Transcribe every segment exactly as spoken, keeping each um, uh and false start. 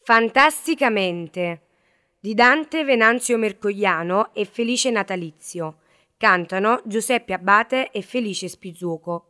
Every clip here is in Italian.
Fantasticamente di Dante, Venanzio Mercogliano e Felice Natalizio. Cantano Giuseppe Abbate e Felice Spizuoco.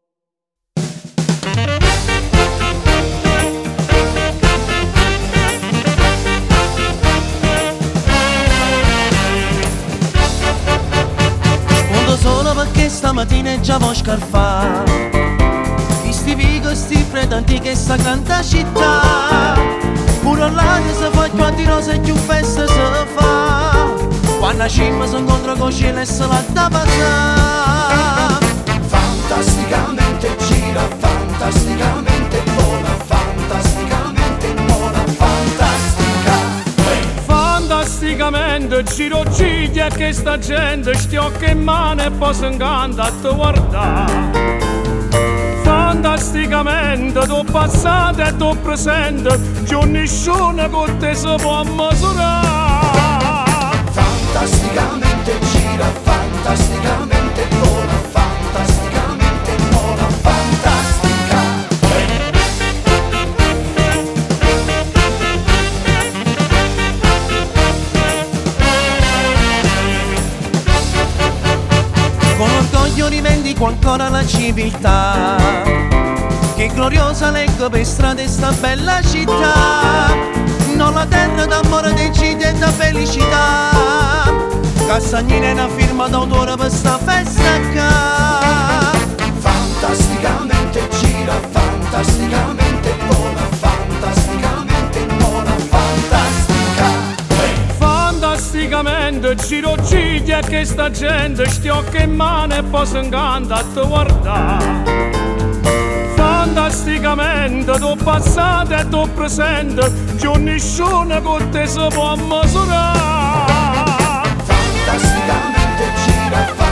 Spunto solo perché stamattina è già vo' scarfare. Sti vigo, sti pretanti che sta canta città. Pure all'aria si fa più antirosa e più festa si fa. Quando a cima si incontra con cielo e se la da passare. Fantasticamente gira, fantasticamente vola, fantasticamente vola, fantastica. Fantasticamente giro giglia che sta gente sti occhi in mano e poi si incanta a te guardare. Fantasticamente tu passato e tu presente, c'è nessuno con te si può misurare. Fantasticamente gira, fantasticamente vola, fantasticamente vola, fantastica. Con orgoglio rivendico ancora la civiltà. Che gloriosa leggo per strada sta bella città. Non la terra d'amore decide e da felicità. Castagnina è una firma d'autore per sta festa qua. Fantasticamente gira, fantasticamente vola, fantasticamente vola, fantastica. Fantasticamente giro giglia che sta gente sti occhi in mano e poi si incanta a te guardare. Fantasticamente tu passato e tu presente, c'è nessuno con te si può misurare. Fantasticamente gira, fantasticamente